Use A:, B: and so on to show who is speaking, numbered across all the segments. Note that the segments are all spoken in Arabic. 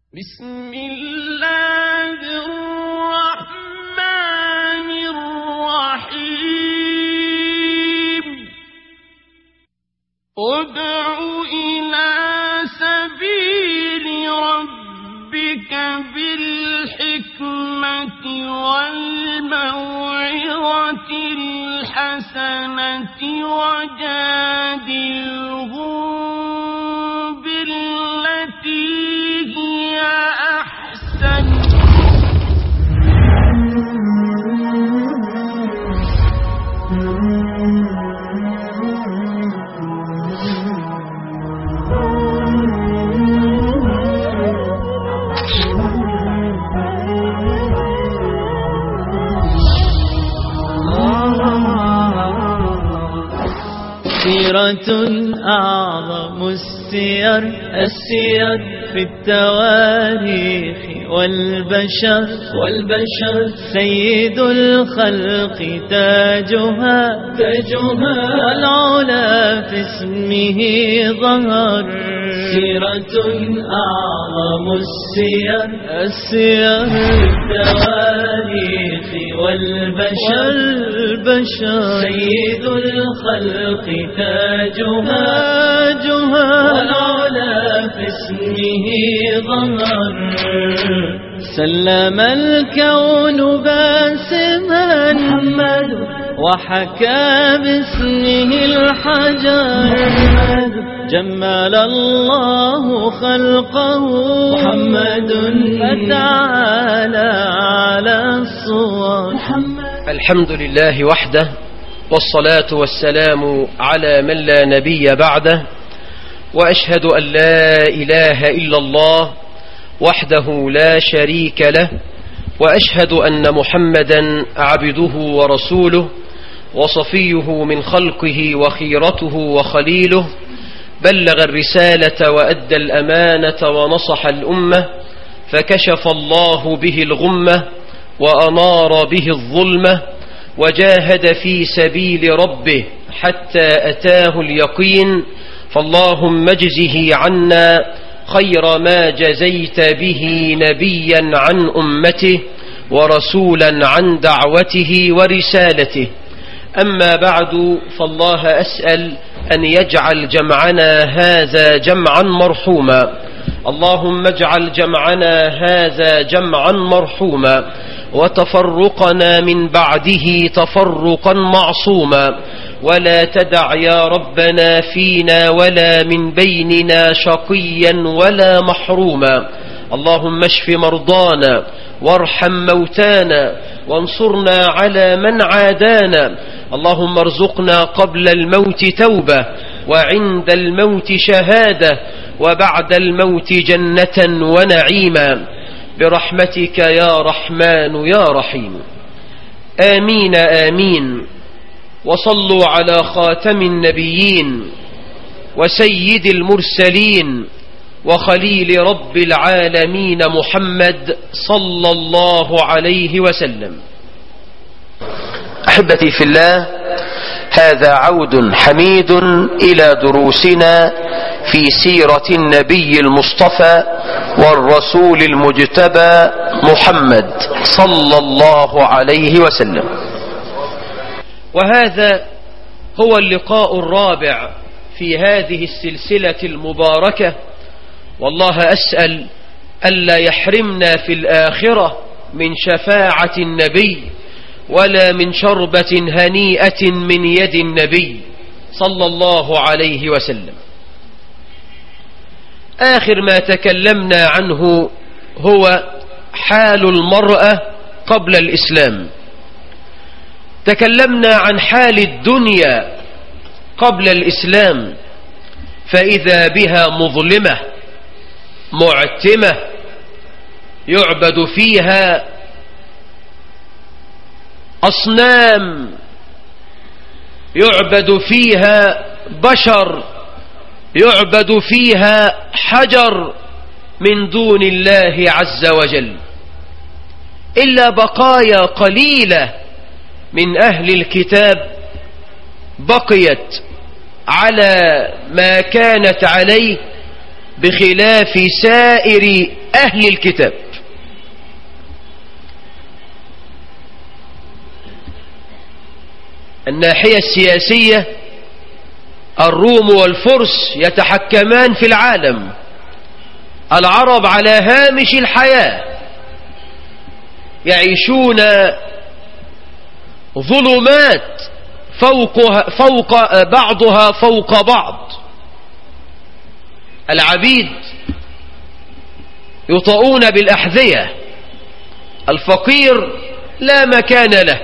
A: بسم الله الرحمن الرحيم ادع إلى سبيل ربك بالحكمة والموعظة الحسنة وجادلهم بالتي هي أحسن
B: سيرة أعظم السير في التواريخ والبشر سيد الخلق تاجها والعلا في اسمه ظهر. سيرة أعظم السير في التواريخ والبشر سيد الخلق تاجها والعلا في اسمه ظهر. سلم الكون باسما محمد وحكى باسمه الحجر. جمل الله خلقه محمد فتعالى على الصور.
C: الحمد لله وحده والصلاة والسلام على من لا نبي بعده، وأشهد أن لا إله إلا الله وحده لا شريك له، وأشهد أن محمدا عبده ورسوله وصفيه من خلقه وخيرته وخليله. بلغ الرسالة وأدى الأمانة ونصح الأمة، فكشف الله به الغمة وأنار به الظلمة، وجاهد في سبيل ربه حتى أتاه اليقين. فاللهم اجزه عنا خير ما جزيت به نبيا عن أمته ورسولا عن دعوته ورسالته. أما بعد، فالله أسأل أن يجعل جمعنا هذا جمعا مرحوما. اللهم اجعل جمعنا هذا جمعا مرحوما، وتفرقنا من بعده تفرقا معصوما، ولا تدع يا ربنا فينا ولا من بيننا شقيا ولا محروما. اللهم اشف مرضانا وارحم موتانا وانصرنا على من عادانا. اللهم ارزقنا قبل الموت توبة، وعند الموت شهادة، وبعد الموت جنة ونعيما، برحمتك يا رحمن يا رحيم. آمين آمين. وصلوا على خاتم النبيين وسيد المرسلين وخليل رب العالمين محمد صلى الله عليه وسلم. أحبتي في الله، هذا عود حميد إلى دروسنا في سيرة النبي المصطفى والرسول المجتبى محمد صلى الله عليه وسلم. وهذا هو اللقاء الرابع في هذه السلسلة المباركة، والله أسأل ألا يحرمنا في الآخرة من شفاعة النبي ولا من شربة هنيئة من يد النبي صلى الله عليه وسلم. آخر ما تكلمنا عنه هو حال المرأة قبل الإسلام. تكلمنا عن حال الدنيا قبل الإسلام، فإذا بها مظلمة معتمة يعبد فيها أصنام، يعبد فيها بشر، يعبد فيها حجر من دون الله عز وجل، إلا بقايا قليلة من أهل الكتاب بقيت على ما كانت عليه بخلاف سائر أهل الكتاب. الناحية السياسية الروم والفرس يتحكمان في العالم، العرب على هامش الحياة يعيشون ظلمات فوق بعضها فوق بعض. العبيد يطؤون بالأحذية، الفقير لا مكان له،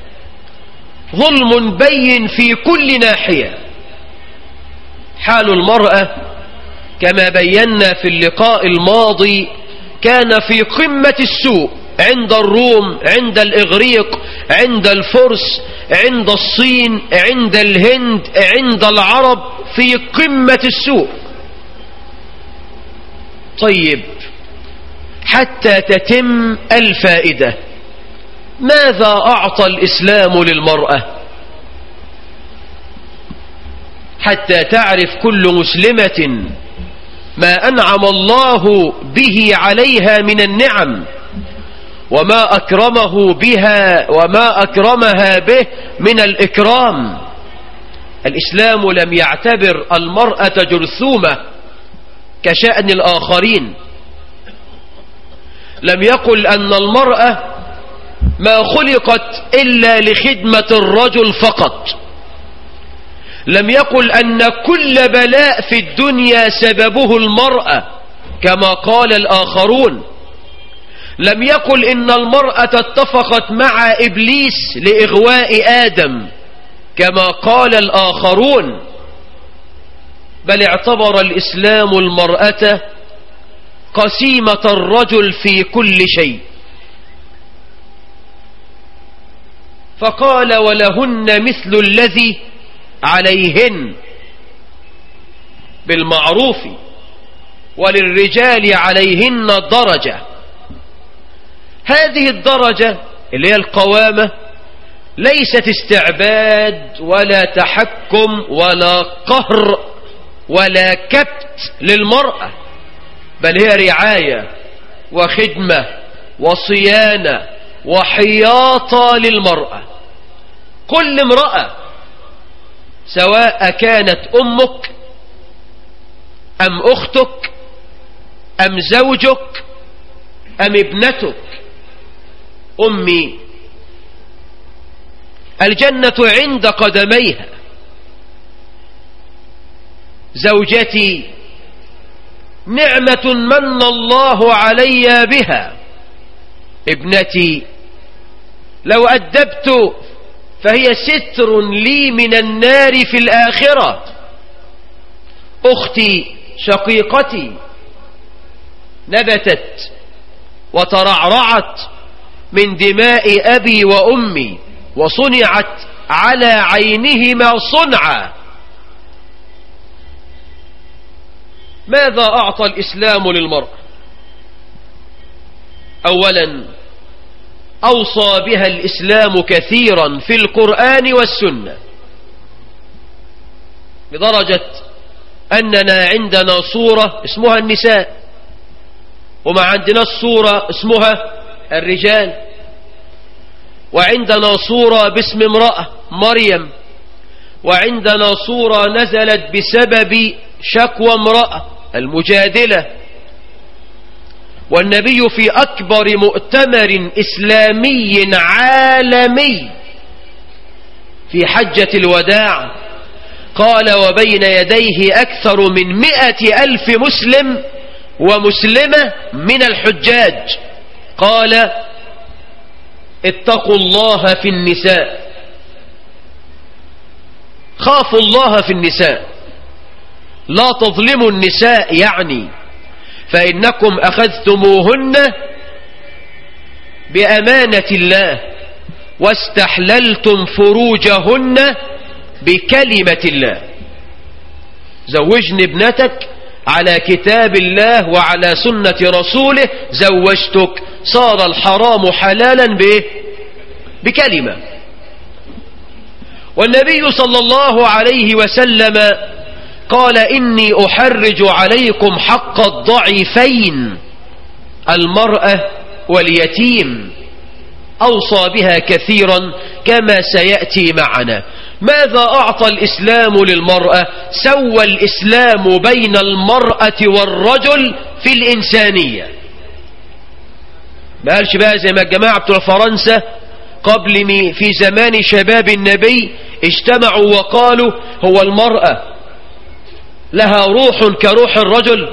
C: ظلم بين في كل ناحية. حال المرأة كما بينا في اللقاء الماضي كان في قمة السوء عند الروم، عند الإغريق، عند الفرس، عند الصين، عند الهند، عند العرب، في قمة السوء. طيب، حتى تتم الفائدة، ماذا أعطى الإسلام للمرأة حتى تعرف كل مسلمة ما أنعم الله به عليها من النعم وما أكرمه بها وما أكرمها به من الإكرام. الإسلام لم يعتبر المرأة جرثومة كشأن الآخرين، لم يقل أن المرأة ما خلقت إلا لخدمة الرجل فقط، لم يقل أن كل بلاء في الدنيا سببه المرأة كما قال الآخرون، لم يقل إن المرأة اتفقت مع إبليس لإغواء آدم كما قال الآخرون، بل اعتبر الإسلام المرأة قسيمة الرجل في كل شيء، فقال ولهن مثل الذي عليهن بالمعروف وللرجال عليهن درجة. هذه الدرجة اللي هي القوامة ليست استعباد ولا تحكم ولا قهر ولا كبت للمرأة، بل هي رعاية وخدمة وصيانة وحياطة للمرأة. كل امرأة سواء كانت أمك أم أختك أم زوجك أم ابنتك، أمي الجنة عند قدميها، زوجتي نعمة من الله علي بها، ابنتي لو أدبت فهي ستر لي من النار في الآخرة، أختي شقيقتي نبتت وترعرعت من دماء أبي وأمي وصنعت على عينهما صنعا. ماذا أعطى الإسلام للمرأة؟ أولا، أوصى بها الإسلام كثيرا في القرآن والسنة، لدرجة أننا عندنا صورة اسمها النساء، وما عندنا الصورة اسمها الرجال، وعندنا صورة باسم امرأة مريم، وعندنا صورة نزلت بسبب شكوى امرأة المجادلة. والنبي في أكبر مؤتمر إسلامي عالمي في حجة الوداع قال وبين يديه أكثر من 100,000 مسلم ومسلمة من الحجاج، قال اتقوا الله في النساء، خافوا الله في النساء، لا تظلموا النساء، يعني فإنكم أخذتموهن بأمانة الله واستحللتم فروجهن بكلمة الله. زوجني ابنتك على كتاب الله وعلى سنة رسوله، زوجتك، صار الحرام حلالا بكلمة. والنبي صلى الله عليه وسلم قال إني أحرج عليكم حق الضعيفين المرأة واليتيم، أوصى بها كثيرا كما سيأتي معنا. ماذا أعطى الإسلام للمرأة؟ سوى الإسلام بين المرأة والرجل في الإنسانية. ما قالش بقى زي ما الجماعة بتوع فرنسا قبل في زمان شباب النبي اجتمعوا وقالوا هو المرأة لها روح كروح الرجل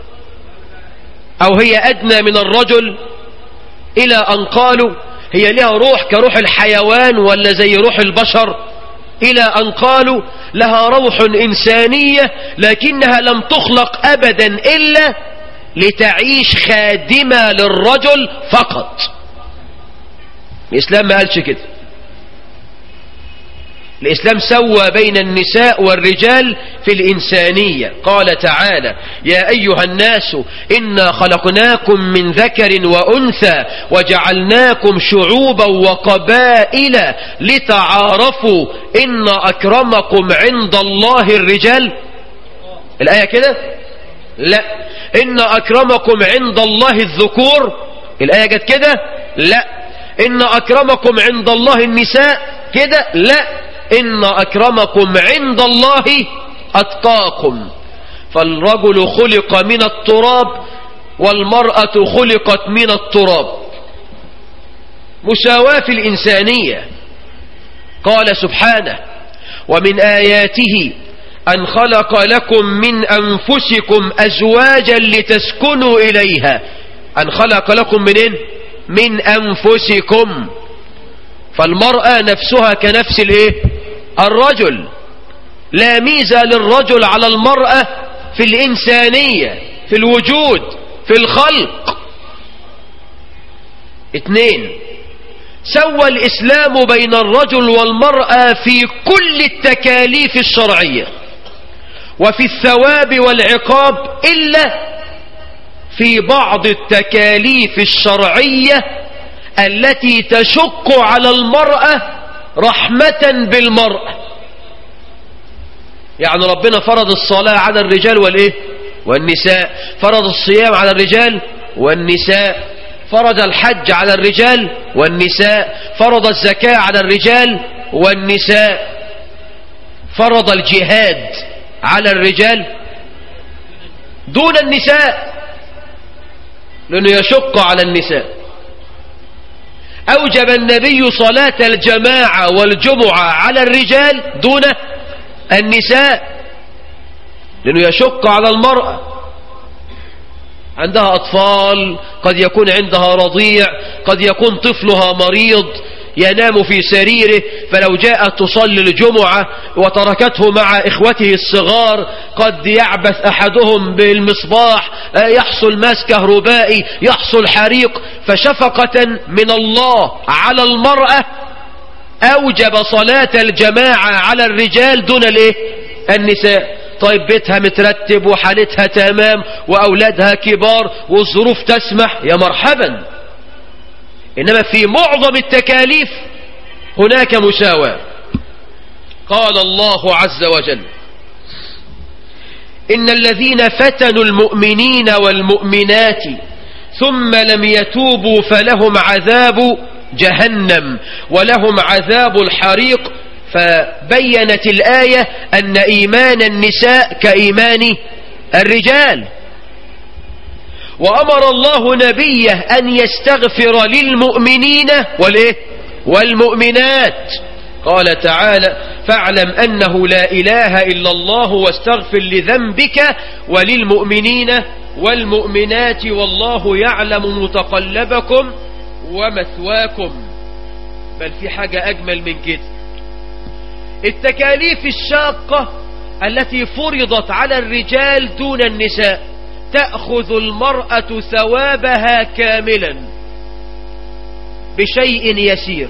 C: أو هي أدنى من الرجل، إلى أن قالوا هي لها روح كروح الحيوان ولا زي روح البشر، إلى أن قالوا لها روح إنسانية لكنها لم تخلق أبدا إلا لتعيش خادمة للرجل فقط. الإسلام ما قالش كده. الإسلام سوى بين النساء والرجال في الإنسانية. قال تعالى يا أيها الناس إنا خلقناكم من ذكر وأنثى وجعلناكم شعوبا وقبائل لتعارفوا إن أكرمكم عند الله الرجال. الآية كده؟ لا. إن أكرمكم عند الله الذكور. الآية جت كده؟ لا. إن أكرمكم عند الله النساء كده؟ لا. إن أكرمكم عند الله أتقاكم. فالرجل خلق من التراب والمرأة خلقت من التراب. مساواة في الإنسانية. قال سبحانه ومن آياته أن خلق لكم من أنفسكم أزواجا لتسكنوا إليها. أن خلق لكم منين؟ من أنفسكم. فالمرأة نفسها كنفس الرجل، لا ميزة للرجل على المرأة في الإنسانية، في الوجود، في الخلق. 2. سوى الإسلام بين الرجل والمرأة في كل التكاليف الشرعية وفي الثواب والعقاب إلا في بعض التكاليف الشرعية التي تشق على المرأة رحمة بالمرأة. يعني ربنا فرض الصلاة على الرجال والنساء، فرض الصيام على الرجال والنساء، فرض الحج على الرجال والنساء، فرض الزكاة على الرجال والنساء، فرض الجهاد على الرجال دون النساء لأنه يشق على النساء. أوجب النبي صلاة الجماعة والجمعة على الرجال دون النساء لأنه يشق على المرأة. عندها أطفال، قد يكون عندها رضيع، قد يكون طفلها مريض ينام في سريره، فلو جاءت تصلي الجمعة وتركته مع إخوته الصغار قد يعبث أحدهم بالمصباح، يحصل ماس كهربائي، يحصل حريق. فشفقة من الله على المرأة أوجب صلاة الجماعة على الرجال دون النساء. طيب بيتها مترتب وحالتها تمام وأولادها كبار والظروف تسمح، يا مرحبا. إنما في معظم التكاليف هناك مساواة. قال الله عز وجل إن الذين فتنوا المؤمنين والمؤمنات ثم لم يتوبوا فلهم عذاب جهنم ولهم عذاب الحريق. فبينت الآية أن إيمان النساء كإيمان الرجال. وأمر الله نبيه أن يستغفر للمؤمنين والمؤمنات. قال تعالى فاعلم أنه لا إله إلا الله واستغفر لذنبك وللمؤمنين والمؤمنات والله يعلم متقلبكم ومثواكم. بل في حاجة أجمل من كده. التكاليف الشاقة التي فرضت على الرجال دون النساء تأخذ المرأة ثوابها كاملا بشيء يسير.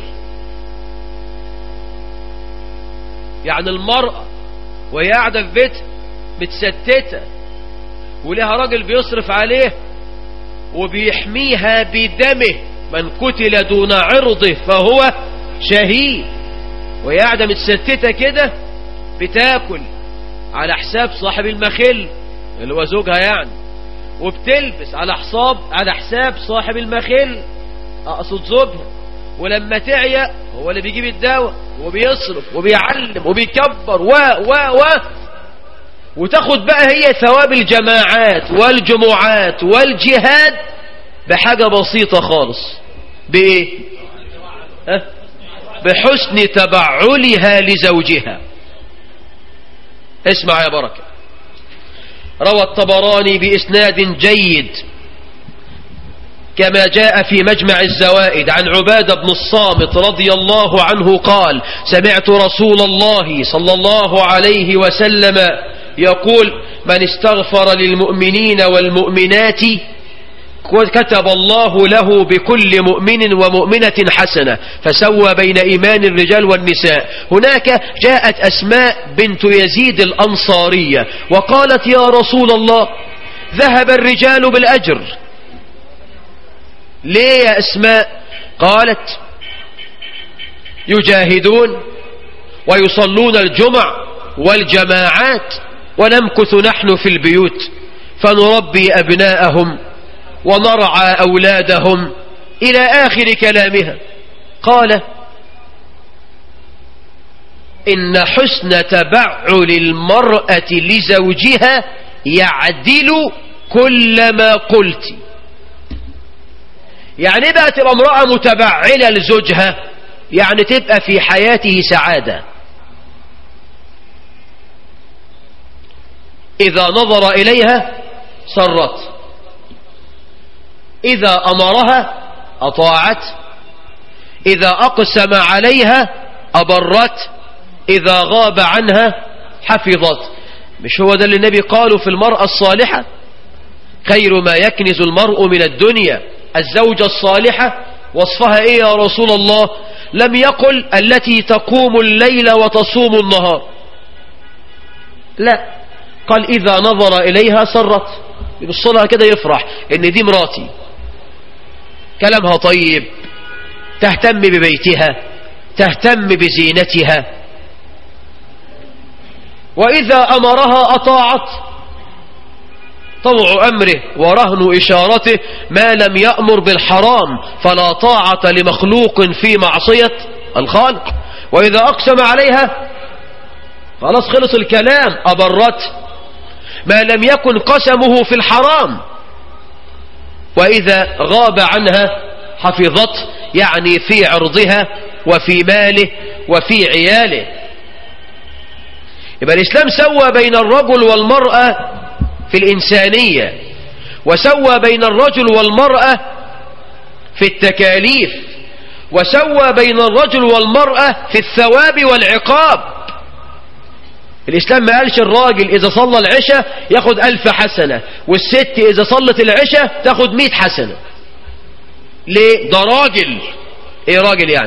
C: يعني المرأة وهي قاعدة في بيتها متستتة ولها راجل بيصرف عليه وبيحميها بدمه، من قتل دون عرضه فهو شهيد، وهي قاعدة متستتة كده بتاكل على حساب صاحب المخل اللي هو زوجها يعني، وبتلبس على حساب صاحب المخل اقصد زوجها، ولما تعيا هو اللي بيجيب الدواء وبيصرف وبيعلم وبيكبر وتاخد بقى هي ثواب الجماعات والجمعات والجهاد بحاجة بسيطة خالص. بإيه؟ بحسن تبعلها لزوجها. اسمع يا بركة. روى الطبراني بإسناد جيد كما جاء في مجمع الزوائد عن عبادة بن الصامت رضي الله عنه قال: سمعت رسول الله صلى الله عليه وسلم يقول: من استغفر للمؤمنين والمؤمنات كتب الله له بكل مؤمن ومؤمنة حسنة، فسوى بين إيمان الرجال والنساء. هناك جاءت أسماء بنت يزيد الأنصارية وقالت: يا رسول الله، ذهب الرجال بالأجر. ليه يا أسماء؟ قالت: يجاهدون ويصلون الجمع والجماعات، ونمكث نحن في البيوت فنربي أبناءهم ونرعى أولادهم إلى آخر كلامها. قال: إن حسن تبعل المرأة لزوجها يعدل كل ما قلت. يعني بقى تبقى امرأة متبعلة لزوجها، يعني تبقى في حياته سعادة. إذا نظر إليها سرت، إذا أمرها أطاعت، إذا أقسم عليها أبرت، إذا غاب عنها حفظت. مش هو ده اللي النبي قاله في المرأة الصالحة؟ خير ما يكنز المرء من الدنيا الزوجة الصالحة. وصفها إيه يا رسول الله؟ لم يقل التي تقوم الليل وتصوم النهار، لا، قال إذا نظر إليها سرت، يبصلها كده يفرح إن دي مراتي، كلامها طيب، تهتم ببيتها، تهتم بزينتها. وإذا أمرها أطاعت، طوع أمره ورهن إشارته ما لم يأمر بالحرام، فلا طاعة لمخلوق في معصية الخالق. وإذا أقسم عليها خلاص خلص الكلام، أبرت ما لم يكن قسمه في الحرام. وإذا غاب عنها حفظت، يعني في عرضها وفي ماله وفي عياله. يبقى الإسلام سوى بين الرجل والمرأة في الإنسانية، وسوى بين الرجل والمرأة في التكاليف، وسوى بين الرجل والمرأة في الثواب والعقاب. الإسلام ما قالش الراجل إذا صلى العشاء ياخد 1000 حسنة، والست إذا صلت العشاء تاخد 100 حسنة. ليه؟ ده راجل. إيه راجل يعني؟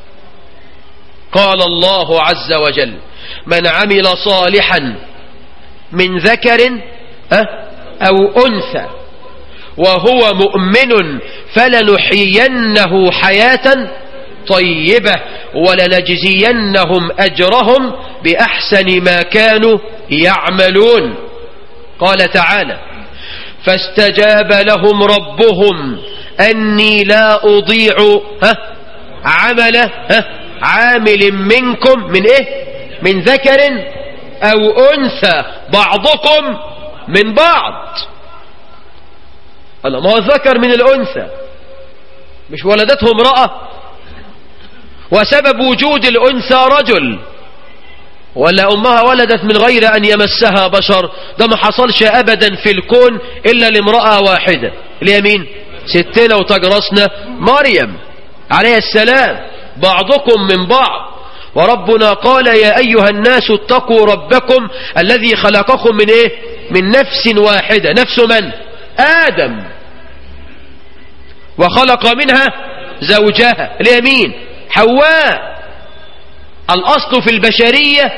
C: قال الله عز وجل: من عمل صالحا من ذكر أو أنثى وهو مؤمن فلنحيينه حياة طيبة ولنجزينهم أجرهم بأحسن ما كانوا يعملون. قال تعالى: فاستجاب لهم ربهم أني لا أضيع عمل عامل منكم من إيه؟ من ذكر أو أنثى بعضكم من بعض. الله، ما هو الذكر من الأنثى، مش ولدته امرأة؟ وسبب وجود الأنثى رجل، ولا أمها ولدت من غير أن يمسها بشر؟ ده ما حصلش أبدا في الكون إلا لامرأة واحدة، اليمين ستنا وتجرسنا مريم عليه السلام، بعضكم من بعض. وربنا قال: يا أيها الناس اتقوا ربكم الذي خلقكم من إيه؟ من نفس واحدة. نفس من؟ آدم. وخلق منها زوجها اليمين حواء. الأصل في البشرية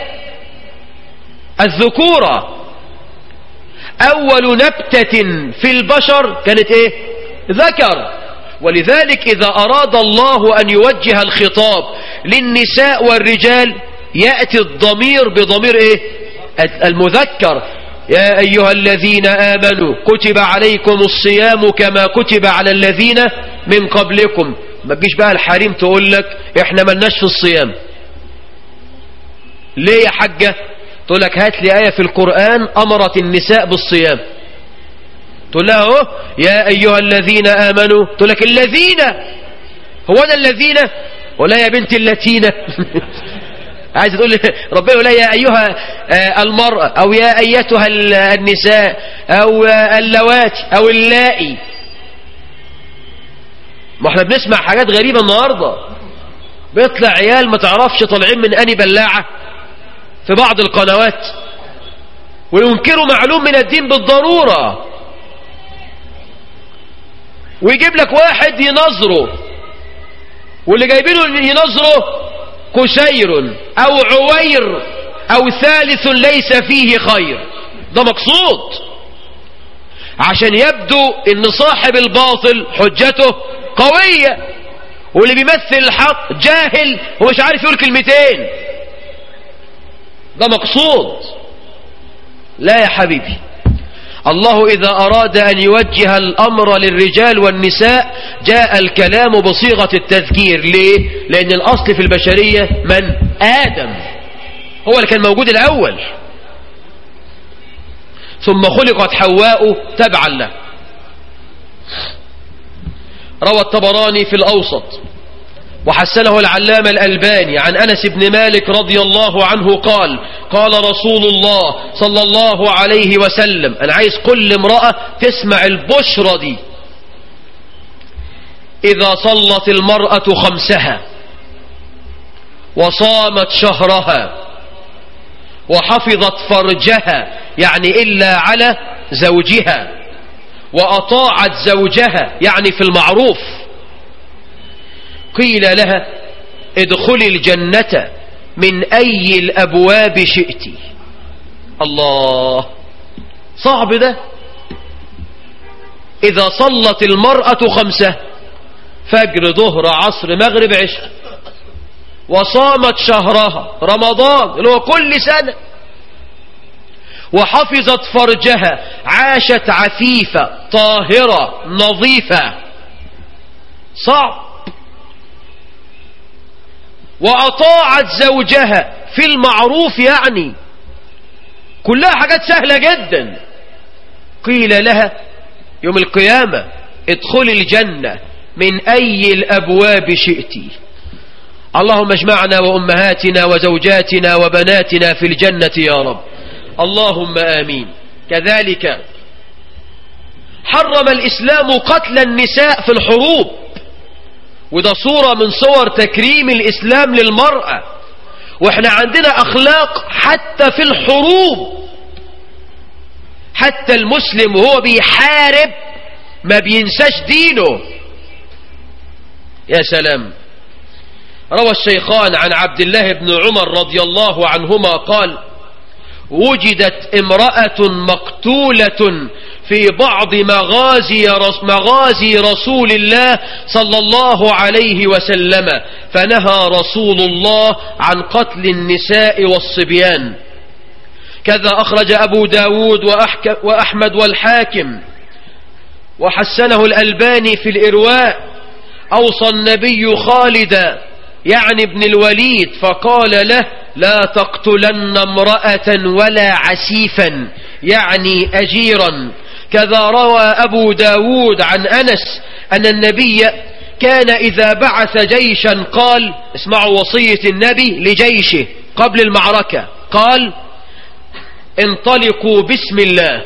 C: الذكورة. أول نبتة في البشر كانت إيه؟ ذكر. ولذلك إذا أراد الله أن يوجه الخطاب للنساء والرجال يأتي الضمير بضمير إيه؟ المذكر يا أيها الذين آمنوا كتب عليكم الصيام كما كتب على الذين من قبلكم. ما تجيش بقى الحريم تقول لك احنا ملناش في الصيام. ليه يا حاجة؟ تقول لك هات لي آية في القرآن أمرت النساء بالصيام. تقول لها اهو يا أيها الذين آمنوا، تقول لك الذين، هو أنا الذين ولا يا بنت اللتين؟ عايز تقول ربنا يقول يا أيها المرأة أو يا أيتها النساء أو اللواتي أو اللائي. ما احنا بنسمع حاجات غريبة النهاردة، بيطلع عيال ما تعرفش طالعين من أني بلاعة في بعض القنوات وينكروا معلوم من الدين بالضرورة، ويجيب لك واحد ينظره، واللي جايبينه ينظره كشير أو عوير أو ثالث ليس فيه خير. ده مقصود عشان يبدو ان صاحب الباطل حجته قوية، واللي بيمثل الحق جاهل ومش عارف يقول كلمتين. ده مقصود. لا يا حبيبي، الله إذا أراد أن يوجه الأمر للرجال والنساء جاء الكلام بصيغة التذكير. ليه؟ لأن الأصل في البشرية من؟ آدم، هو اللي كان موجود الأول، ثم خلقت حواء تبعا له. روى الطبراني في الأوسط وحسنه العلامة الألباني عن أنس بن مالك رضي الله عنه قال قال رسول الله صلى الله عليه وسلم. أنا عايز كل امرأة تسمع البشرة دي. إذا صلت المرأة خمسها وصامت شهرها وحفظت فرجها، يعني إلا على زوجها، وأطاعت زوجها يعني في المعروف، قيل لها ادخلي الجنة من أي الأبواب شئت. الله، صعب ده. إذا صلت المرأة خمسة، فجر ظهر عصر مغرب عشاء، وصامت شهرها رمضان اللي هو كل سنة، وحفظت فرجها، عاشت عفيفة طاهرة نظيفة، صعب، وأطاعت زوجها في المعروف، يعني كلها حاجات سهلة جدا. قيل لها يوم القيامة ادخلي الجنة من أي الأبواب شئت. اللهم اجمعنا وأمهاتنا وزوجاتنا وبناتنا في الجنة يا رب، اللهم آمين. كذلك حرم الإسلام قتل النساء في الحروب، وده صورة من صور تكريم الإسلام للمرأة. واحنا عندنا أخلاق حتى في الحروب، حتى المسلم وهو بيحارب ما بينساش دينه. يا سلام. روى الشيخان عن عبد الله بن عمر رضي الله عنهما قال وجدت امرأة مقتولة في بعض مغازي رسول الله صلى الله عليه وسلم، فنهى رسول الله عن قتل النساء والصبيان. كذا أخرج أبو داود وأحمد والحاكم وحسنه الألباني في الإرواء. أوصى النبي خالدا يعني ابن الوليد فقال له لا تقتلن امرأة ولا عسيفا يعني أجيرا. كذا روى أبو داود عن أنس أن النبي كان إذا بعث جيشا قال، اسمعوا وصية النبي لجيشه قبل المعركة، قال انطلقوا بسم الله،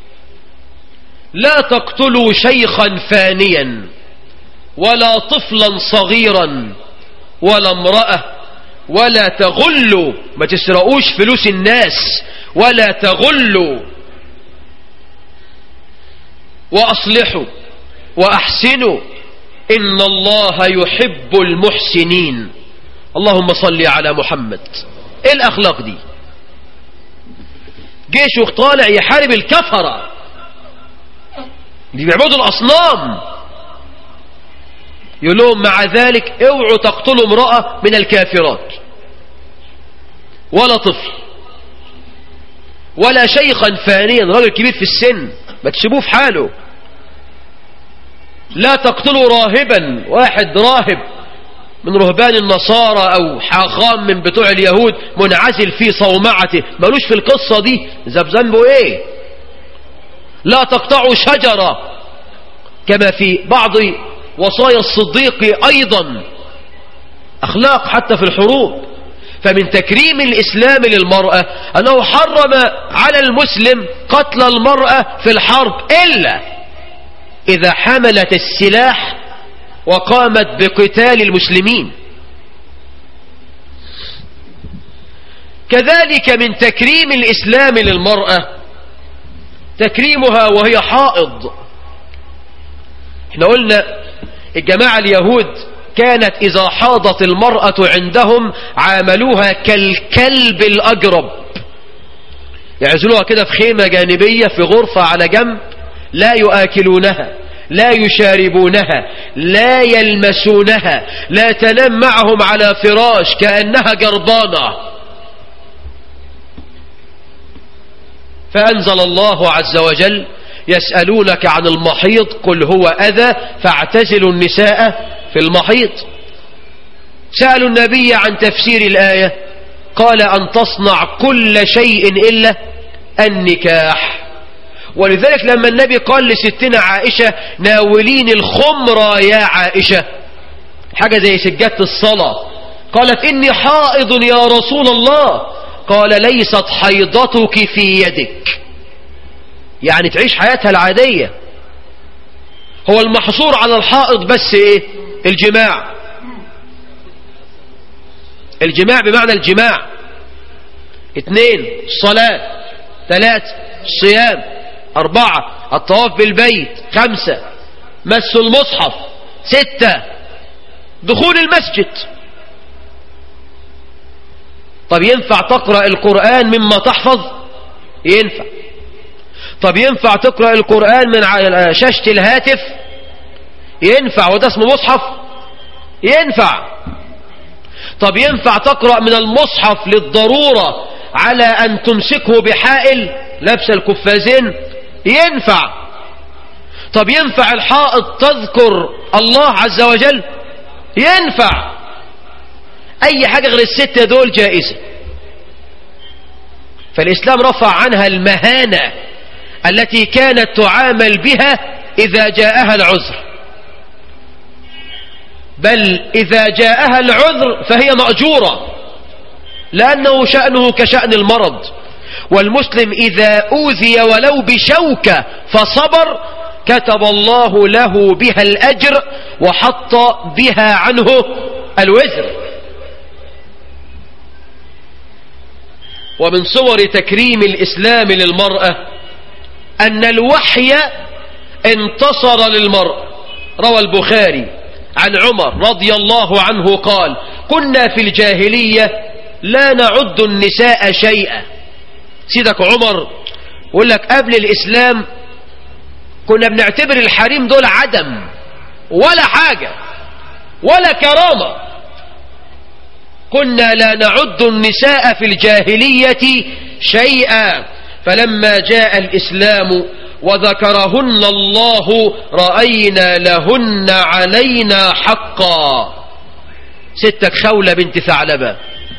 C: لا تقتلوا شيخا فانيا ولا طفلا صغيرا ولا امرأة، ولا تغلوا، ما تسرقوش فلوس الناس، ولا تغلوا، وأصلحوا وأحسنوا إن الله يحب المحسنين. اللهم صل على محمد. ايه الأخلاق دي؟ جيشه طالع يحارب الكفرة اللي بيعبدوا الأصنام، يقول لهم مع ذلك اوعوا تقتلوا امرأة من الكافرات ولا طفل. ولا شيخا فانيا، راجل كبير في السن ما تسيبوه في حاله. لا تقتلوا راهبا، واحد راهب من رهبان النصارى أو حاخام من بتوع اليهود منعزل في صومعته، ملوش في القصة دي، ذنبه ايه؟ لا تقطعوا شجرة، كما في بعض وصايا الصديق أيضا، أخلاق حتى في الحروب. فمن تكريم الإسلام للمرأة أنه حرم على المسلم قتل المرأة في الحرب إلا إذا حملت السلاح وقامت بقتال المسلمين. كذلك من تكريم الإسلام للمرأة تكريمها وهي حائض. احنا قلنا الجماعة اليهود كانت إذا حاضت المرأة عندهم عاملوها كالكلب الأجرب، يعزلوها كده في خيمة جانبية في غرفة على جنب، لا يؤكلونها، لا يشاربونها، لا يلمسونها، لا تنام معهم على فراش كأنها جربانة. فأنزل الله عز وجل: يسألونك عن المحيض قل هو أذى فاعتزلوا النساء في المحيض. سألوا النبي عن تفسير الآية قال: أن تصنع كل شيء إلا النكاح. ولذلك لما النبي قال لستنا عائشة: ناولين الخمرة يا عائشة، حاجة زي سجادة الصلاة، قالت: إني حائض يا رسول الله. قال: ليست حيضتك في يدك، يعني تعيش حياتها العادية. هو المحصور على الحائض بس ايه؟ الجماع. الجماع بمعنى الجماع. 2 الصلاة، 3 الصيام، 4 الطواف بالبيت، 5 مس المصحف، 6 دخول المسجد. طب ينفع تقرأ القرآن مما تحفظ؟ ينفع. طب ينفع تقرأ القرآن من على شاشة الهاتف؟ ينفع، وده اسمه مصحف؟ ينفع. طب ينفع تقرأ من المصحف للضرورة على أن تمسكه بحائل لابس القفازين؟ ينفع. طب ينفع الحائض تذكر الله عز وجل؟ ينفع. أي حاجة غير ال6 دول جائزة. فالإسلام رفع عنها المهانة التي كانت تعامل بها إذا جاءها العذر، بل إذا جاءها العذر فهي مأجورة، لأنه شأنه كشأن المرض. والمسلم إذا أوذي ولو بشوكة فصبر كتب الله له بها الأجر وحط بها عنه الوزر. ومن صور تكريم الإسلام للمرأة أن الوحي انتصر للمرأة. روى البخاري عن عمر رضي الله عنه قال: كنا في الجاهلية لا نعد النساء شيئا. سيدك عمر يقول لك قبل الإسلام كنا بنعتبر الحريم دول عدم، ولا حاجة ولا كرامة. كنا لا نعد النساء في الجاهلية شيئا، فلما جاء الإسلام وذكرهن الله رأينا لهن علينا حقا. ستك خولة بنت ثعلبة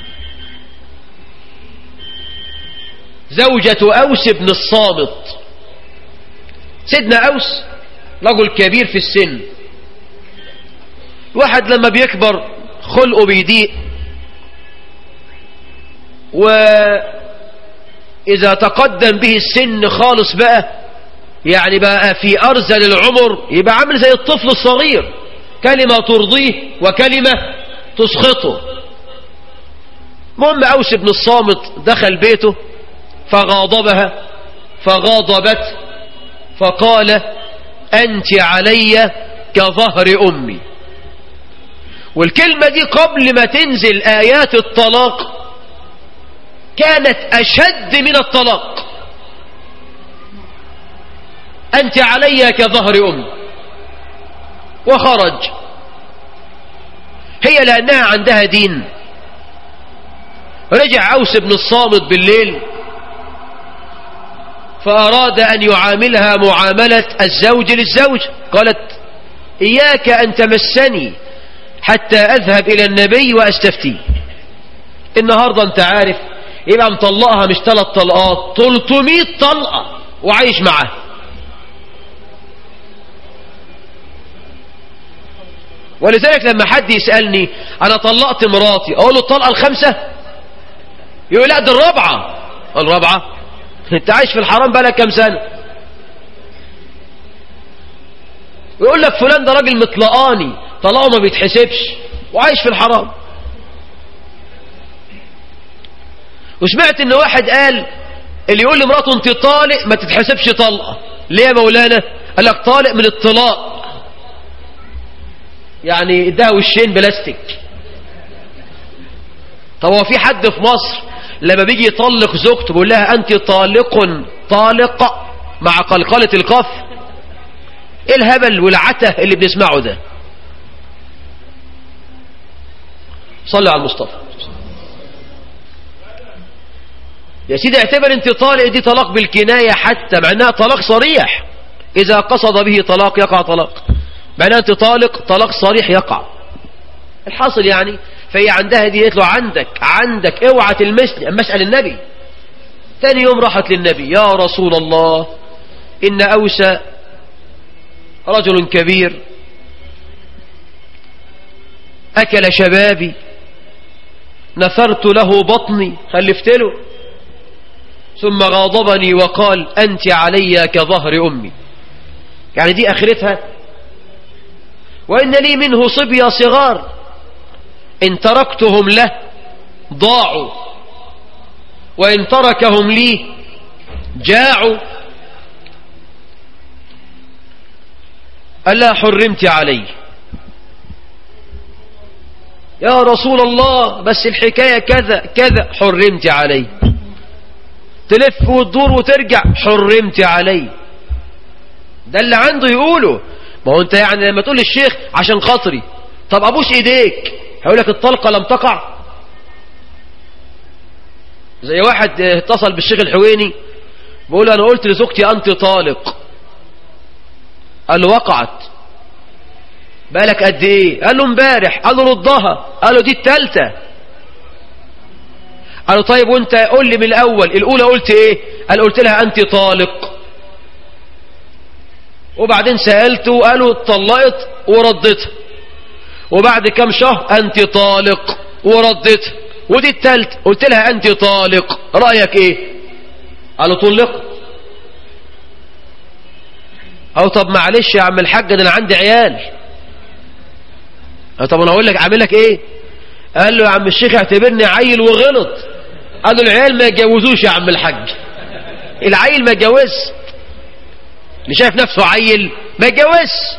C: زوجة أوس بن الصامت. سيدنا أوس رجل كبير في السن، واحد لما بيكبر خلقه بيضيق، وإذا تقدم به السن خالص بقى يعني بقى في أرذل العمر يبقى عامل زي الطفل الصغير، كلمة ترضيه وكلمة تسخطه. المهم أوس بن الصامت دخل بيته فغاضبها فغاضبت فقال: أنت علي كظهر أمي. والكلمة دي قبل ما تنزل آيات الطلاق كانت أشد من الطلاق. أنت علي كظهر أمي. وخرج. هي لأنها عندها دين. رجع أوس بن الصامت بالليل فأراد أن يعاملها معاملة الزوج للزوج. قالت إياك أن تمسني حتى أذهب إلى النبي وأستفتيه. النهاردة أنت عارف يبقى مطلقها مش 3 طلقات، 300 طلقة وعايش معها. ولذلك لما حد يسألني أنا طلقت مراتي أقول له الطلقة ال5، يقول لا دي الرابعة. الرابعة؟ انت عايش في الحرام بقالك كام سنة؟ ويقول لك فلان ده راجل مطلقاني، طلاقه ما بيتحسبش وعايش في الحرام. وسمعت ان واحد قال اللي يقول لمراته انت طالق ما تتحسبش طلقة. ليه يا مولانا؟ قال لك طالق من الطلاق، يعني اداها وشين بلاستيك. طب هو في حد في مصر لما بيجي يطلق زوجته بيقول لها انت طالق طالق مع قلقلة القاف؟ ايه الهبل والعته اللي بنسمعه ده؟ صلي على المصطفى. يا سيدي اعتبر انت طالق دي طلاق بالكناية حتى، مع انها طلاق صريح. اذا قصد به طلاق يقع طلاق، مع انها انت طلاق صريح يقع. الحاصل يعني فهي عندها دي، قالت له عندك اوعى تلمسني. اما اسال النبي ثاني يوم راحت للنبي يا رسول الله ان اوسى رجل كبير اكل شبابي، نثرت له بطني، خلفت له، ثم غاضبني وقال انت علي كظهر امي. يعني دي اخرتها. وان لي منه صبية صغار ان تركتهم له ضاعوا، وان تركهم لي جاعوا. ألا حرمت علي؟ يا رسول الله بس الحكاية كذا كذا. حرمت علي. تلف وتدور وترجع، حرمت علي. ده اللي عنده يقوله. ما هو انت يعني لما تقول للشيخ عشان خاطري طب ابوس ايديك، هيقول لك الطلقة لم تقع. زي واحد اتصل بالشيخ الحويني بيقول انا قلت لزوجتي انت طالق، قال له وقعت. بالك قد ايه؟ قال له امبارح. قال له ردها. قال له دي الثالثة. قال له طيب وانت قول لي من الاولى قلت ايه؟ قال قلت لها انت طالق. وبعدين سألته قالوا اتطلقت وردتها، وبعد كم شهر انت طالق وردتها، ودي الثالثة قلت لها انت طالق، رأيك ايه؟ قالوا طلق. او طب معلش يا عم الحاج ده انا عندي عيال. طب انا اقول لك اعمل لك ايه؟ قال له يا عم الشيخ اعتبرني عيل وغلط. قال له العيال ما يتجوزوش يا عم الحاج، العيل ما يتجوزش، اللي شايف نفسه عيل ما يتجوزش.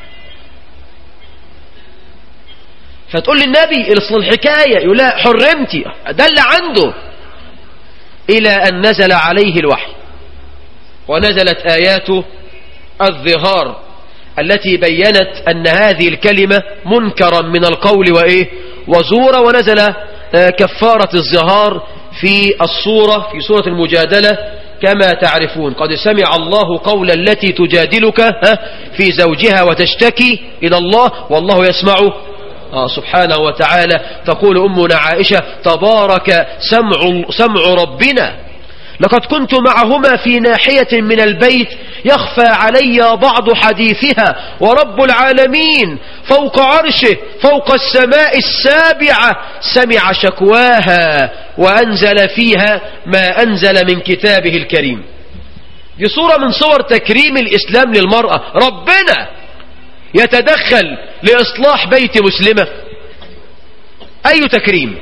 C: فتقول للنبي اصل الحكاية، يقول لا حرمتي، ده اللي عنده. الى ان نزل عليه الوحي ونزلت آيات الظهار التي بينت أن هذه الكلمة منكرا من القول وإيه وزورا، ونزل كفارة الظهار في سورة المجادلة كما تعرفون. قد سمع الله قول التي تجادلك في زوجها وتشتكي إلى الله والله يسمع سبحانه وتعالى. تقول أمنا عائشة تبارك سمع ربنا لقد كنت معهما في ناحية من البيت يخفى علي بعض حديثها، ورب العالمين فوق عرشه فوق السماء السابعة سمع شكواها وأنزل فيها ما أنزل من كتابه الكريم. دي صورة من صور تكريم الإسلام للمرأة. ربنا يتدخل لإصلاح بيت مسلمة؟ أي تكريم.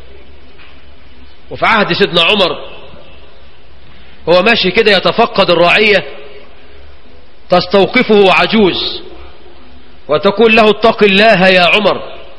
C: وفي عهد سيدنا عمر هو ماشي كده يتفقد الرعية، تستوقفه عجوز وتقول له اتق الله يا عمر،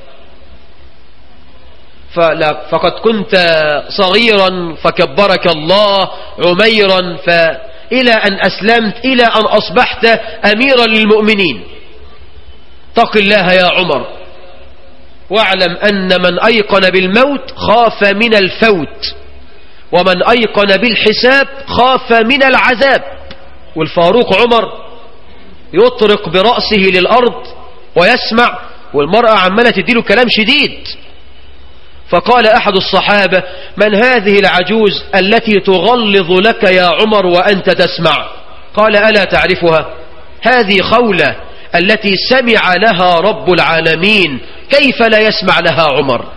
C: فقد كنت صغيرا فكبرك الله عميرا، فإلى أن أسلمت إلى أن أصبحت أميرا للمؤمنين، اتق الله يا عمر واعلم أن من أيقن بالموت خاف من الفوت، ومن أيقن بالحساب خاف من العذاب. والفاروق عمر يطرق برأسه للأرض ويسمع، والمرأة عمالة تديله كلام شديد. فقال أحد الصحابة: من هذه العجوز التي تغلظ لك يا عمر وأنت تسمع؟ قال: ألا تعرفها؟ هذه خولة التي سمع لها رب العالمين، كيف لا يسمع لها عمر؟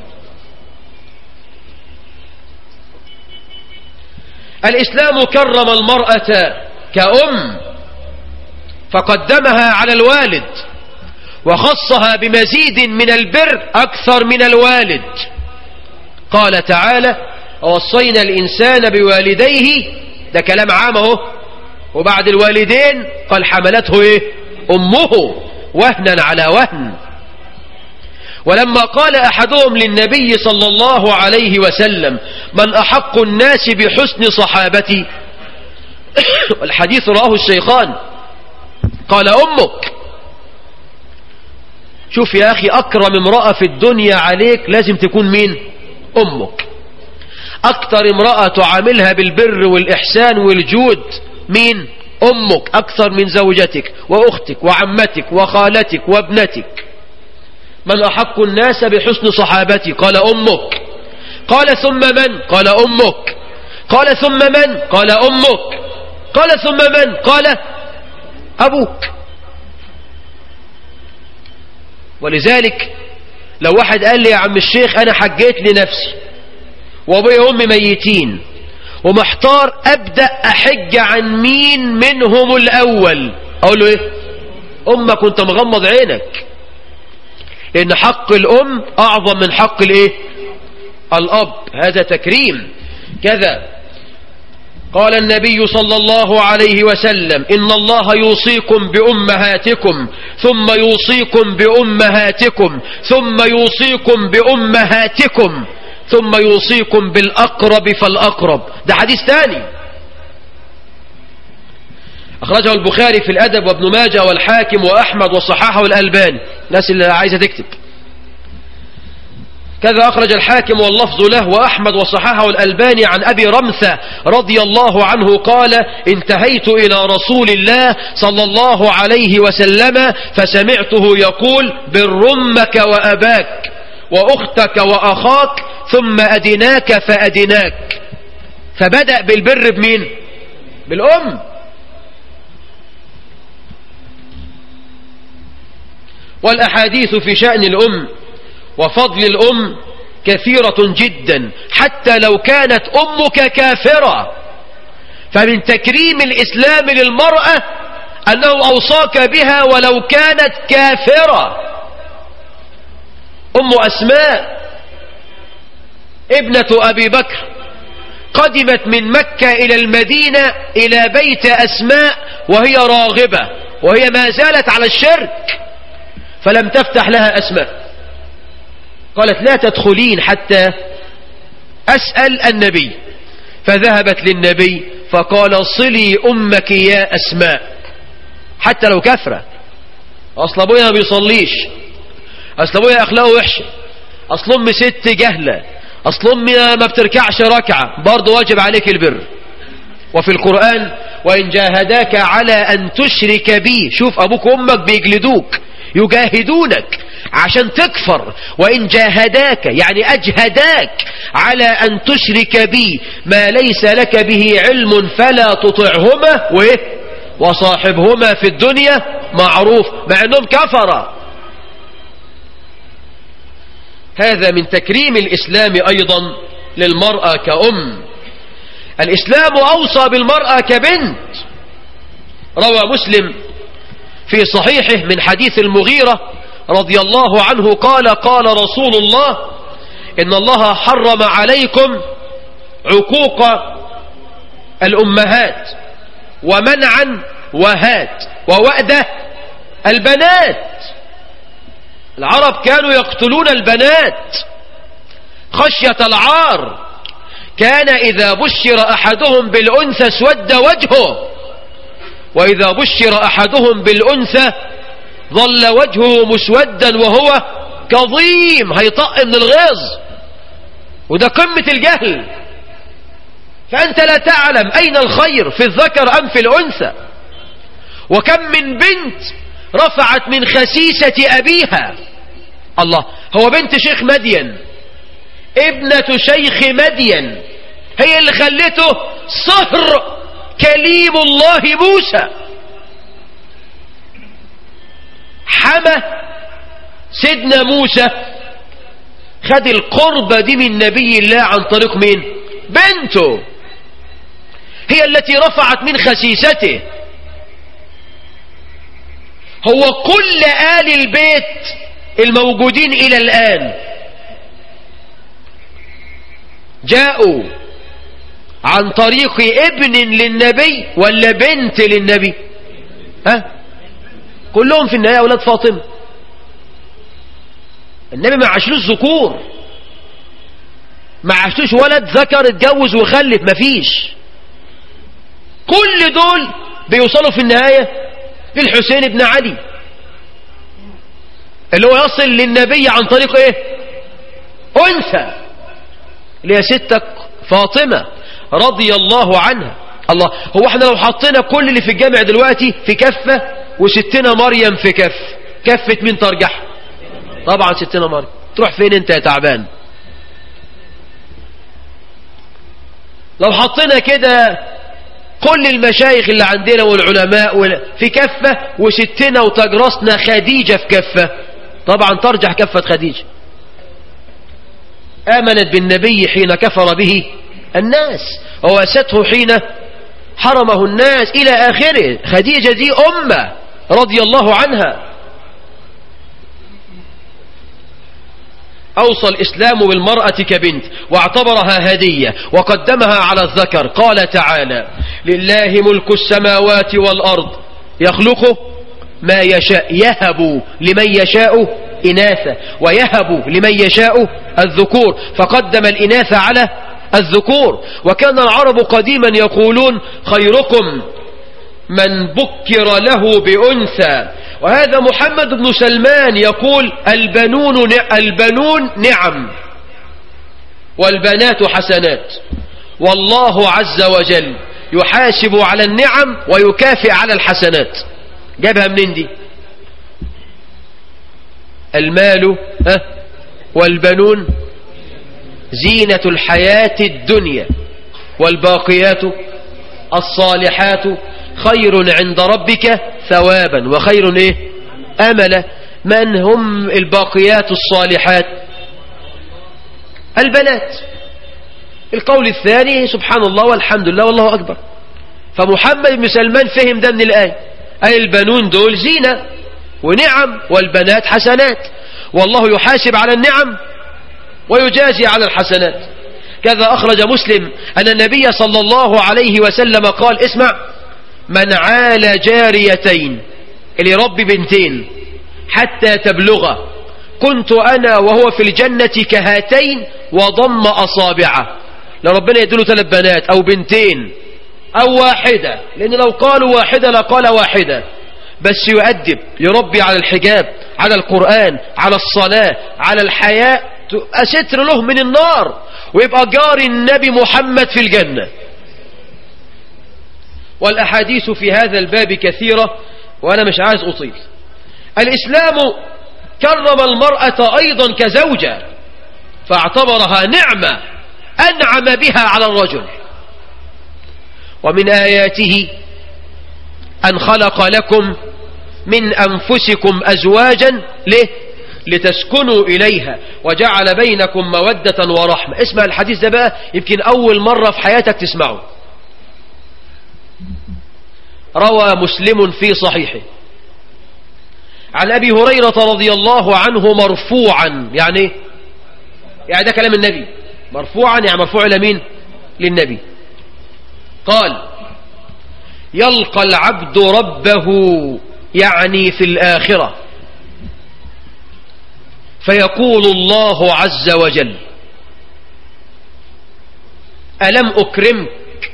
C: الإسلام كرم المرأة كأم فقدمها على الوالد، وخصها بمزيد من البر أكثر من الوالد. قال تعالى: ووصينا الإنسان بوالديه، ده كلام عام اهو. وبعد الوالدين قال: حملته ايه؟ أمه وهنا على وهن. ولما قال أحدهم للنبي صلى الله عليه وسلم: من أحق الناس بحسن صحابتي؟ الحديث رواه الشيخان. قال: أمك. شوف يا أخي، أكرم امرأة في الدنيا عليك لازم تكون مين؟ أمك. أكثر امرأة تعاملها بالبر والإحسان والجود مين؟ أمك، أكثر من زوجتك وأختك وعمتك وخالتك وابنتك. من أحق الناس بحسن صحابتي؟ قال: أمك. قال: ثم من؟ قال: أمك. قال: ثم من؟ قال: أمك. قال: ثم من؟ قال: أبوك. ولذلك لو واحد قال لي: يا عم الشيخ أنا حجيت لنفسي وأبويا وأمي ميتين ومحتار أبدأ أحج عن مين منهم الأول، أقول له إيه؟ أمك وأنت مغمض عينك، لأن حق الأم أعظم من حق الإيه؟ الأب. هذا تكريم. كذا قال النبي صلى الله عليه وسلم: إن الله يوصيكم بأمهاتكم ثم يوصيكم بأمهاتكم ثم يوصيكم بأمهاتكم ثم يوصيكم بالأقرب فالأقرب. ده حديث ثاني أخرجه البخاري في الأدب وابن ماجه والحاكم وأحمد وصححه الألباني. الناس اللي عايزة تكتب كذا أخرج الحاكم واللفظ له وأحمد وصححه الألباني عن أبي رمثة رضي الله عنه قال: انتهيت إلى رسول الله صلى الله عليه وسلم فسمعته يقول: بر أمك وأباك وأختك وأخاك ثم أدناك فأدناك. فبدأ بالبر بمين؟ بالأم. والأحاديث في شأن الأم وفضل الأم كثيرة جدا، حتى لو كانت أمك كافرة. فمن تكريم الإسلام للمرأة أنه أوصاك بها ولو كانت كافرة. أم أسماء ابنة أبي بكر قدمت من مكة إلى المدينة إلى بيت أسماء وهي راغبة، وهي ما زالت على الشرك، فلم تفتح لها أسماء. قالت: لا تدخلين حتى أسأل النبي. فذهبت للنبي فقال: صلي أمك يا أسماء، حتى لو كفرة. أصل أبويا ما بيصليش، أصل أبويا أخلاقه وحشة، أصل أمي ست جهلة، أصل أمي ما بتركعش ركعة، برضو واجب عليك البر. وفي القرآن: وإن جاهداك على أن تشرك بي. شوف أبوك وأمك بيجلدوك يجاهدونك عشان تكفر. وإن جاهداك يعني أجهداك على أن تشرك بي ما ليس لك به علم فلا تطعهما وصاحبهما في الدنيا معروف، مع أنهم كفرا. هذا من تكريم الإسلام أيضا للمرأة كأم. الإسلام أوصى بالمرأة كبنت. روى مسلم في صحيحه من حديث المغيرة رضي الله عنه قال: قال رسول الله: إن الله حرم عليكم عقوق الأمهات ومنعا وهات ووأده البنات. العرب كانوا يقتلون البنات خشية العار. كان إذا بشر أحدهم بالأنثى اسود وجهه، وإذا بشر أحدهم بالأنثى ظل وجهه مسودا وهو كظيم، هيطق من الغيظ. وده قمة الجهل. فأنت لا تعلم أين الخير في الذكر أم في الأنثى. وكم من بنت رفعت من خسيسة أبيها. الله، هو بنت شيخ مدين، ابنة شيخ مدين، هي اللي خلته صهر كليم الله موسى، حمى سيدنا موسى، خد القربة دي من نبي الله عن طريق مين؟ بنته، هي التي رفعت من خسيسته. هو كل آل البيت الموجودين إلى الآن جاءوا عن طريق ابن للنبي ولا بنت للنبي؟ ها؟ كلهم في النهاية أولاد فاطمة. النبي ما عاشلوش ذكور، ما عاشلوش ولد ذكر اتجوز وخلف، ما فيش. كل دول بيوصلوا في النهاية للحسين بن علي اللي هو يصل للنبي عن طريق ايه؟ أنثى، اللي هي ستك فاطمة رضي الله عنها. الله، هو احنا لو حطينا كل اللي في الجامع دلوقتي في كفة وستنا مريم في كفة مين ترجح؟ طبعا ستنا مريم. تروح فين انت يا تعبان؟ لو حطينا كده كل المشايخ اللي عندنا والعلماء في كفة وستنا وتجرسنا خديجة في كفة، طبعا ترجح كفة خديجة. آمنت بالنبي حين كفر به الناس، وواسته حين حرمه الناس، إلى آخره. خديجة دي أمة رضي الله عنها. أوصى الإسلام بالمرأة كبنت واعتبرها هدية وقدمها على الذكر. قال تعالى: لله ملك السماوات والأرض يخلق ما يشاء، يهب لمن يشاء إناثا ويهب لمن يشاء الذكور، فقدم الإناث على الذكور. وكان العرب قديما يقولون: خيركم من بكر له بأنثى. وهذا محمد بن سلمان يقول: البنون نعم والبنات حسنات، والله عز وجل يحاسب على النعم ويكافئ على الحسنات. جابها منين دي؟ المال والبنون زينة الحياة الدنيا والباقيات الصالحات خير عند ربك ثوابا وخير ايه املا. من هم الباقيات الصالحات؟ البنات. القول الثاني سبحان الله والحمد لله والله اكبر. فمحمد بن سلمان فهم ده من الآية، أي البنون دول زينة ونعم والبنات حسنات، والله يحاسب على النعم ويجازي على الحسنات. كذا أخرج مسلم أن النبي صلى الله عليه وسلم قال: اسمع، من عال جاريتين، اللي ربي بنتين حتى تبلغ، كنت أنا وهو في الجنة كهاتين وضم أصابعه. لو ربنا يديله 3 بنات أو بنتين أو واحدة، لأن لو قالوا واحدة لقال واحدة، بس يؤدب يربي على الحجاب، على القرآن، على الصلاة، على الحياء، أستر له من النار، ويبقى جار النبي محمد في الجنة. والأحاديث في هذا الباب كثيرة وأنا مش عايز أطيل. الإسلام كرم المرأة أيضا كزوجة، فاعتبرها نعمة أنعم بها على الرجل. ومن آياته أن خلق لكم من أنفسكم أزواجا لتسكنوا إليها وجعل بينكم مودة ورحمة. اسمع الحديث ده بقى، يمكن أول مرة في حياتك تسمعه. روى مسلم في صحيحه عن أبي هريرة رضي الله عنه مرفوعا، يعني ده كلام النبي، مرفوعا يعني مرفوع إلى مين؟ للنبي. قال: يلقى العبد ربه، يعني في الآخرة، فيقول الله عز وجل: ألم أكرمك؟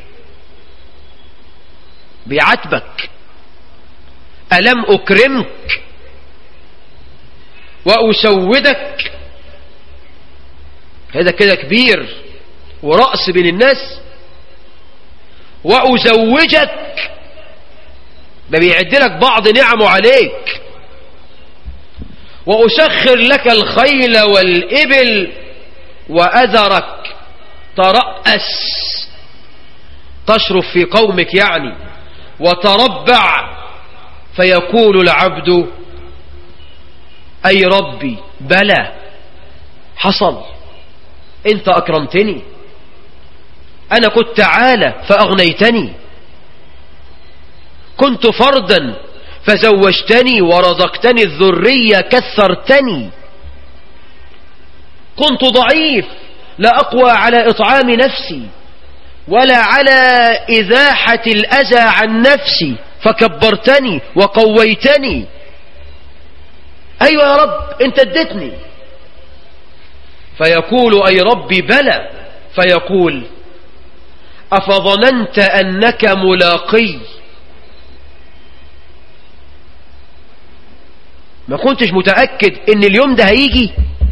C: بعتبك، ألم أكرمك وأسودك؟ هذا كده كبير ورأس بين الناس، وأزوجك، ده بيعد لك بعض نعمه عليك، وأسخر لك الخيل والإبل وأذرك ترأس، تشرف في قومك يعني، وتربع. فيقول العبد أي ربي بلى، حصل، أنت أكرمتني، أنا كنت عالة فأغنيتني، كنت فردا فزوجتني ورزقتني الذرية كثرتني، كنت ضعيف لا أقوى على إطعام نفسي ولا على إزاحة الأذى عن نفسي فكبرتني وقويتني. أيوة يا رب أنت اديتني. فيقول أي ربي بلى. فيقول أفظننت أنك ملاقي، ما كنتش متأكد ان اليوم ده هيجي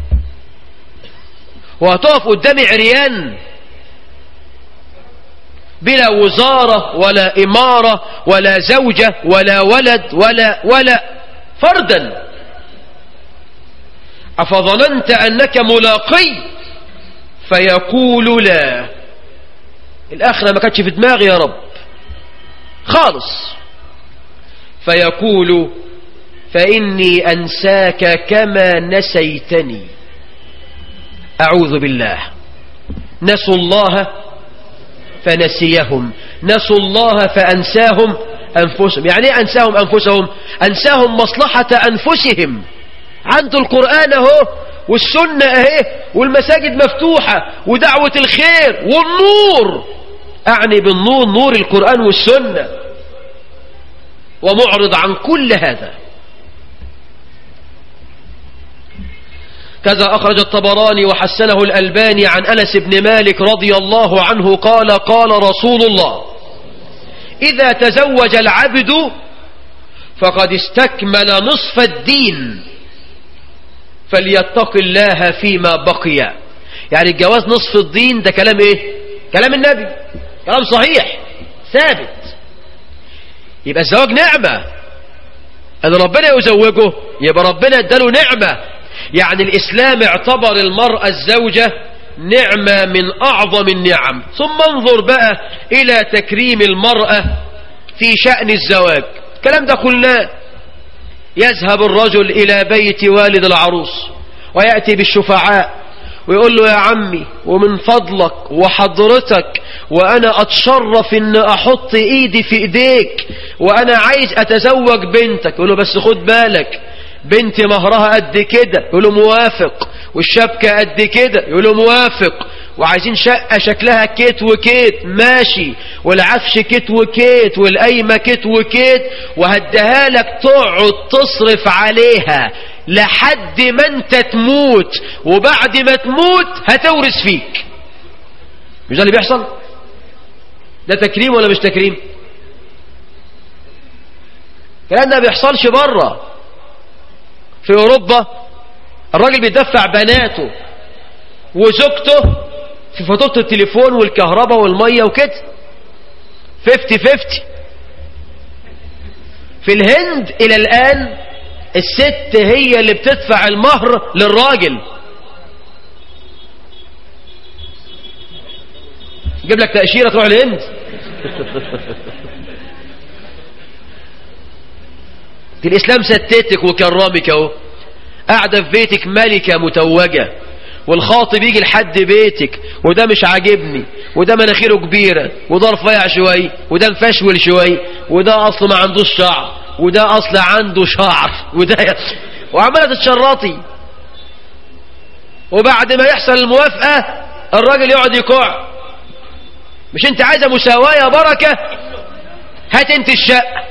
C: وهتقف قدامي عريان بلا وزارة ولا إمارة ولا زوجة ولا ولد ولا فردا. أفظننت أنك ملاقي؟ فيقول لا، الآخرة ما كانتش في دماغي يا رب خالص. فيقول فإني أنساك كما نسيتني. أعوذ بالله. نسوا الله فنسيهم، نسوا الله فأنساهم أنفسهم. يعني ايه أنساهم أنفسهم؟ أنساهم مصلحة أنفسهم. عنده القرآن اهو والسنة اهي والمساجد مفتوحة ودعوة الخير والنور، أعني بالنور نور القرآن والسنة، ومعرض عن كل هذا. كذا أخرج الطبراني وحسنه الألباني عن أنس بن مالك رضي الله عنه قال قال رسول الله إذا تزوج العبد فقد استكمل نصف الدين فليتق الله فيما بقي. يعني الجواز نصف الدين، ده كلام ايه؟ كلام النبي، كلام صحيح ثابت. يبقى الزواج نعمة، أن ربنا يزوجه يبقى ربنا اداله نعمة. يعني الإسلام اعتبر المرأة الزوجة نعمة من أعظم النعم. ثم انظر بقى إلى تكريم المرأة في شأن الزواج. الكلام ده قلناه. يذهب الرجل إلى بيت والد العروس ويأتي بالشفعاء ويقول له يا عمي ومن فضلك وحضرتك وأنا أتشرف إن أحط إيدي في إيديك وأنا عايز أتزوج بنتك. يقول له بس خد بالك بنتي مهرها قد كده، يقول له موافق، والشبكة قد كده، يقول له موافق، وعايزين شقة شكلها كيت وكيت، ماشي، والعفش كيت وكيت، والقايمة كيت وكيت، وهديها لك تقعد تصرف عليها لحد ما انت تموت، وبعد ما تموت هتورث فيك. مش ده اللي بيحصل؟ ده تكريم ولا مش تكريم؟ الكلام ده ما بيحصلش بره. في أوروبا الراجل بيدفع بناته وزوجته في فاتورة التليفون والكهرباء والمية وكده 50-50. في الهند إلى الآن الست هي اللي بتدفع المهر للراجل. يجيب لك تأشيرة تروح الهند. الإسلام ستتك وكرمك اهو، قاعدة في بيتك ملكة متوجة، والخاطب يجي لحد بيتك وده مش عاجبني وده مناخيره كبيرة وده رفيع شوي وده مفشول شوي وده أصل ما عندوش شعر وده أصل عنده شعر وده وعمالة تتشرطي. وبعد ما يحصل الموافقة الراجل يقعد يقع. مش انت عايزة مساواة يا بركة؟ هات انت الشقة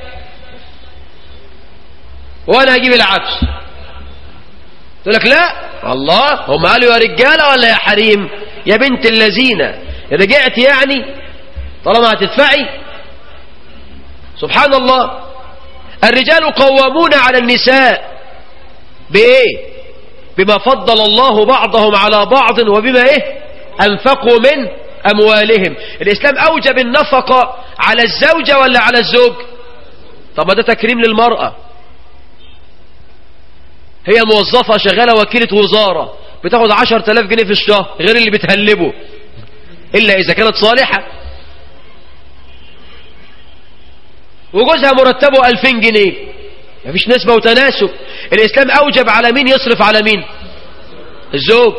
C: وانا هجيب العفش. تقول لك لا الله هم قالوا يا رجالة ولا يا حريم؟ يا بنت اللذينة رجعت يعني طالما هتدفعي. سبحان الله. الرجال قوامون على النساء بإيه؟ بما فضل الله بعضهم على بعض وبما إيه؟ أنفقوا من أموالهم. الإسلام أوجب النفقة على الزوجة ولا على الزوج؟ طب ما ده تكريم للمرأة. هي موظفة شغالة وكيلة وزارة بتاخد 10,000 جنيه في الشهر غير اللي بتهلبه، إلا إذا كانت صالحة. وجوزها مرتبه 2000 جنيه، مفيش نسبة وتناسب. الإسلام أوجب على مين يصرف على مين؟ الزوج.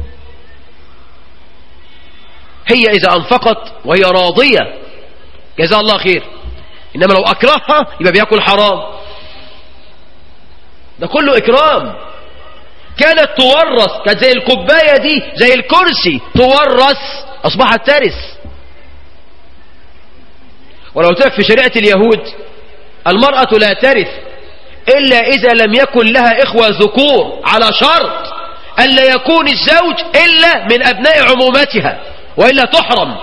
C: هي إذا أنفقت وهي راضية جزاها الله خير، إنما لو أكرهها يبقى بيأكل حرام. ده كله إكرام. كانت تورث، كانت زي الكوباية دي زي الكرسي تورث، أصبحت ترث. ولو قلت لك في شريعة اليهود المرأة لا ترث إلا إذا لم يكن لها إخوة ذكور، على شرط ألا يكون الزوج إلا من أبناء عمومتها وإلا تحرم.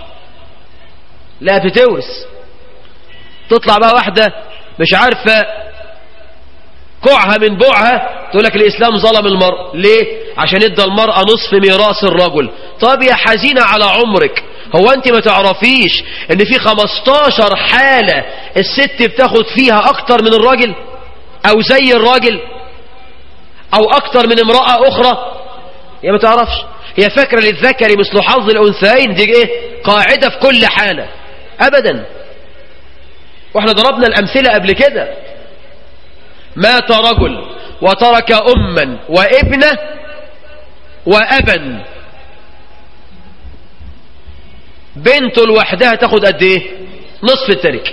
C: لا بتورث. تطلع بقى واحدة مش عارفة كوعها من بوعها تقول لك الإسلام ظلم المرأة. ليه؟ عشان ادى المرأة نصف ميراث الرجل. طب يا حزينة على عمرك، هو انت ما تعرفيش ان في 15 حالة الست بتاخد فيها اكتر من الراجل او زي الراجل او اكتر من امرأة اخرى؟ هي ما تعرفش. هي فاكرة للذكر مثل حظ الانثيين دي ايه قاعدة في كل حالة. ابدا. واحنا ضربنا الامثلة قبل كده. مات رجل وترك أما وابنة وأبا، بنته لوحدها تاخد قد ايه؟ نصف التركة.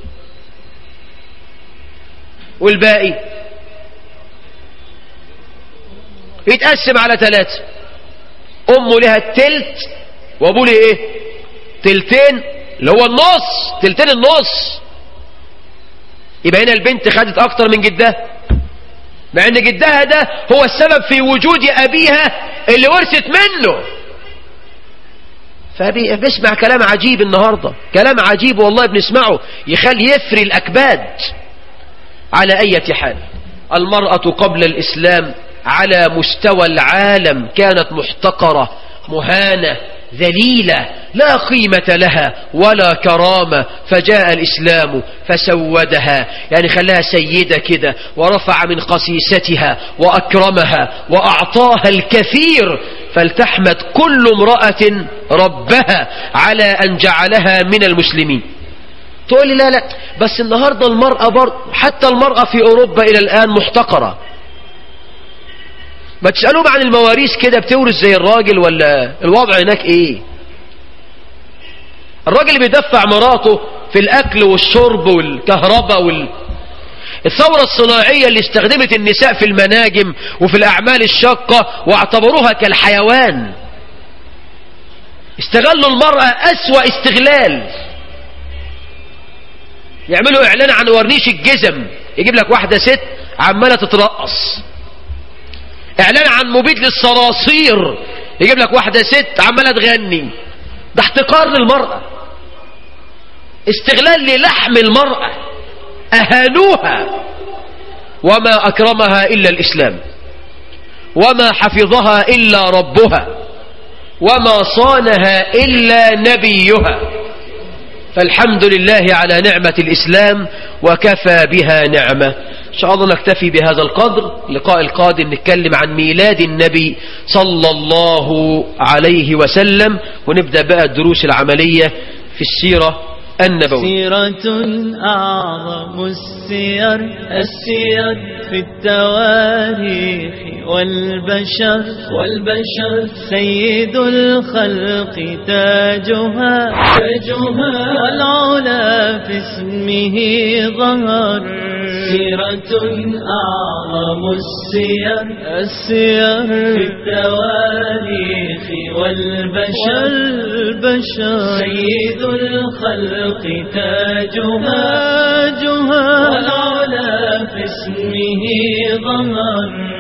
C: والباقي يتقسم على 3. أمه لها التلت وأبوه ليه ايه؟ تلتين، اللي هو النص، تلتين النص. يبقى هنا البنت خدت اكتر من جدها، مع ان جدها ده هو السبب في وجود ابيها اللي ورثت منه. فبيسمع كلام عجيب النهاردة، كلام عجيب والله بنسمعه يخلي يفري الاكباد. على اي حال المرأة قبل الاسلام على مستوى العالم كانت محتقرة مهانة ذليلة لا قيمة لها ولا كرامة. فجاء الإسلام فسودها، يعني خلاها سيدة كده، ورفع من قسيستها وأكرمها وأعطاها الكثير. فلتحمد كل امرأة ربها على أن جعلها من المسلمين. تقول لي لا بس النهاردة المرأة برضه، حتى المرأة في أوروبا إلى الآن محتقرة. ما تسألوهم عن المواريث كده، بتورث زي الراجل ولا الوضع هناك ايه؟ الراجل اللي بيدفع مراته في الاكل والشرب والكهرباء الثورة الصناعية اللي استخدمت النساء في المناجم وفي الاعمال الشاقة واعتبروها كالحيوان. استغلوا المرأة اسوأ استغلال. يعملوا اعلان عن ورنيش الجزم، يجيب لك واحدة ست عمالة تترقص. اعلان عن مبيد للصراصير، يجيب لك واحدة ست عمالة تغني. ده احتقار للمرأة، استغلال للحم المرأة، اهانوها. وما اكرمها الا الاسلام، وما حفظها الا ربها، وما صانها الا نبيها. فالحمد لله على نعمة الاسلام وكفى بها نعمة. إن شاء الله نكتفي بهذا القدر. اللقاء القادم نتكلم عن ميلاد النبي صلى الله عليه وسلم، ونبدأ بقى الدروس العملية في السيرة النبوية.
B: سيرة أعظم السير في التواريخ والبشر سيد الخلق تاجها والعلا في اسمه ظهر. سيرة أعظم السير في التواريخ والبشر سيد الخلق تاجها والعلا في اسمه ظهر.